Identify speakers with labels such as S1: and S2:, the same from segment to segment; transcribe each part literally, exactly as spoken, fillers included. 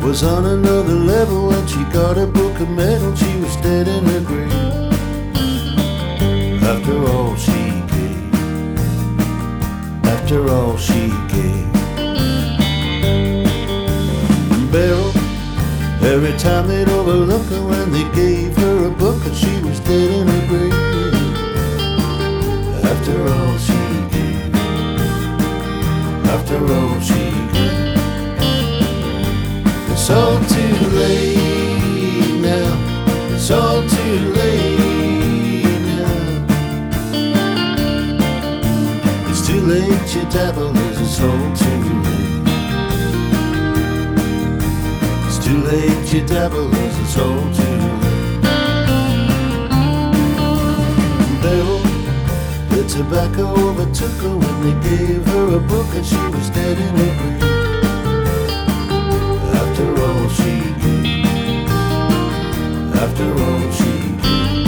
S1: was on another level. When she got a book of medal, she was dead in her grave. After all she gave, after all she gave. And Beryl, every time they'd overlook her when they gave her a book, and she was dead in her grave. After all she gave, after all she gave. It's all too late now, it's all too late now. It's too late, your devil is, it's all too late. It's too late, your devil is, it's all too late. Beryl, the tobacco overtook her when they gave her a book, and she was dead in her grave. After all she gave, after all she gave.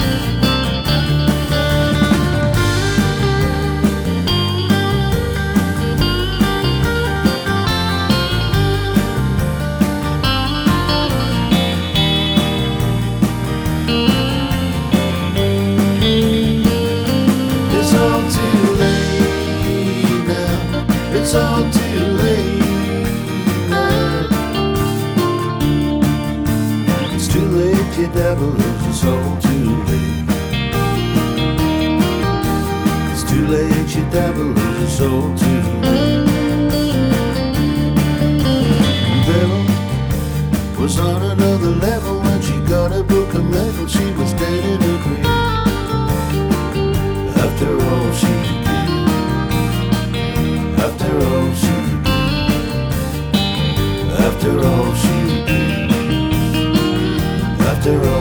S1: It's all too late now, it's all too late. Your devil is, it's all too late. It's too late, your devil is, it's all too late. Beryl was on another level. When she got a book of medal, she was dead in her grave. After all she gave, after all she gave, after all she gave. After all